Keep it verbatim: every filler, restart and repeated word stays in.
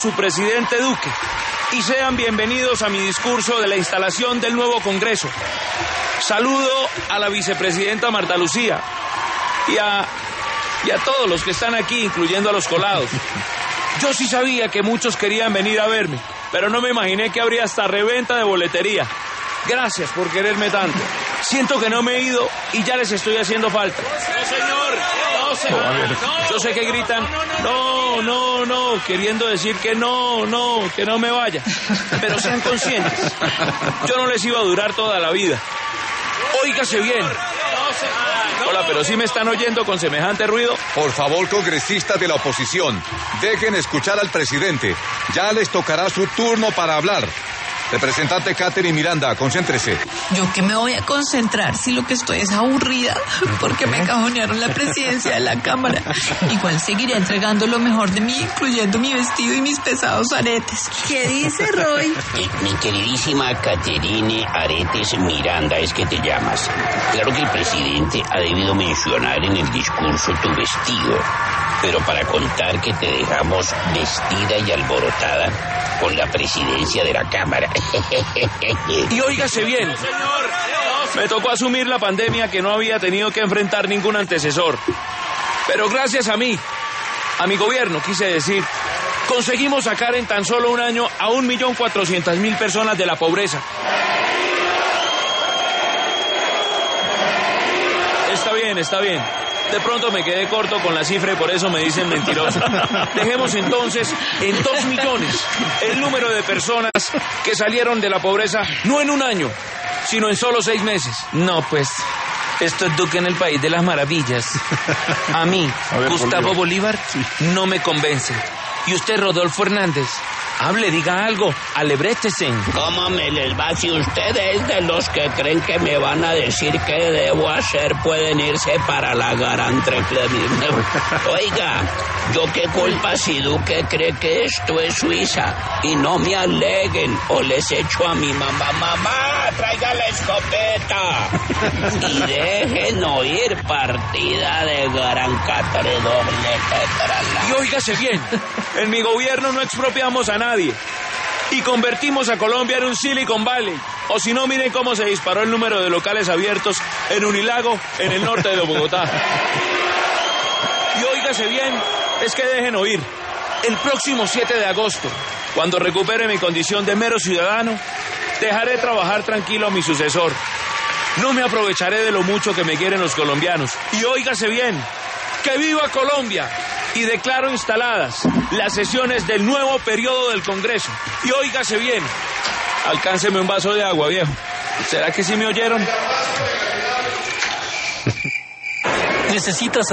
su presidente Duque y sean bienvenidos a mi discurso de la instalación del nuevo Congreso. Saludo a la vicepresidenta Marta Lucía y a, y a todos los que están aquí, incluyendo a los colados. Yo sí sabía que muchos querían venir a verme, pero no me imaginé que habría hasta reventa de boletería. Gracias por quererme tanto. Siento que no me he ido y ya les estoy haciendo falta. No, señor. No, señor. Yo sé que gritan, no, no, no, queriendo decir que no, no, que no me vaya. Pero sean conscientes. Yo no les iba a durar toda la vida. Óigase bien. Hola, pero ¿sí me están oyendo con semejante ruido? Por favor, congresistas de la oposición, dejen escuchar al presidente. Ya les tocará su turno para hablar. Representante Catherine Miranda, concéntrese. ¿Yo qué me voy a concentrar si lo que estoy es aburrida? Porque me cajonearon la presidencia de la Cámara. Igual seguiré entregando lo mejor de mí, incluyendo mi vestido y mis pesados aretes. ¿Qué dice Roy? Eh, mi queridísima Catherine Aretes Miranda es que te llamas. Claro que el presidente ha debido mencionar en el discurso tu vestido, pero para contar que te dejamos vestida y alborotada con la presidencia de la Cámara. Y óigase bien, me tocó asumir la pandemia que no había tenido que enfrentar ningún antecesor. Pero gracias a mí, a mi gobierno, quise decir, conseguimos sacar en tan solo un año a un millón cuatrocientas mil personas de la pobreza. Está bien, está bien. De pronto me quedé corto con la cifra y por eso me dicen mentiroso. Dejemos entonces en dos millones el número de personas que salieron de la pobreza, no en un año, sino en solo seis meses. No, pues, esto es Duque en el país de las maravillas. A mí, a ver, Gustavo Bolívar, Bolívar sí. no me convence. Y usted, Rodolfo Hernández, hable, diga algo, alebréstese. ¿Cómo me les va? Si ustedes de los que creen que me van a decir qué debo hacer, pueden irse para la Gran Treclemirne. Oiga, ¿yo qué culpa si Duque cree que esto es Suiza? Y no me aleguen o les echo a mi mamá. ¡Mamá, traiga la escopeta! Y dejen oír partida de Gran Catre doble tetra. Y óigase bien, en mi gobierno no expropiamos a nadie y convertimos a Colombia en un Silicon Valley. O si no, miren cómo se disparó el número de locales abiertos en Unilago, en el norte de Bogotá. Y óigase bien, es que dejen oír. El próximo siete de agosto, cuando recupere mi condición de mero ciudadano, dejaré trabajar tranquilo a mi sucesor. No me aprovecharé de lo mucho que me quieren los colombianos. Y óigase bien, ¡que viva Colombia! Y declaro instaladas las sesiones del nuevo periodo del Congreso. Y óigase bien, alcánceme un vaso de agua, viejo. ¿Será que sí me oyeron? Necesitas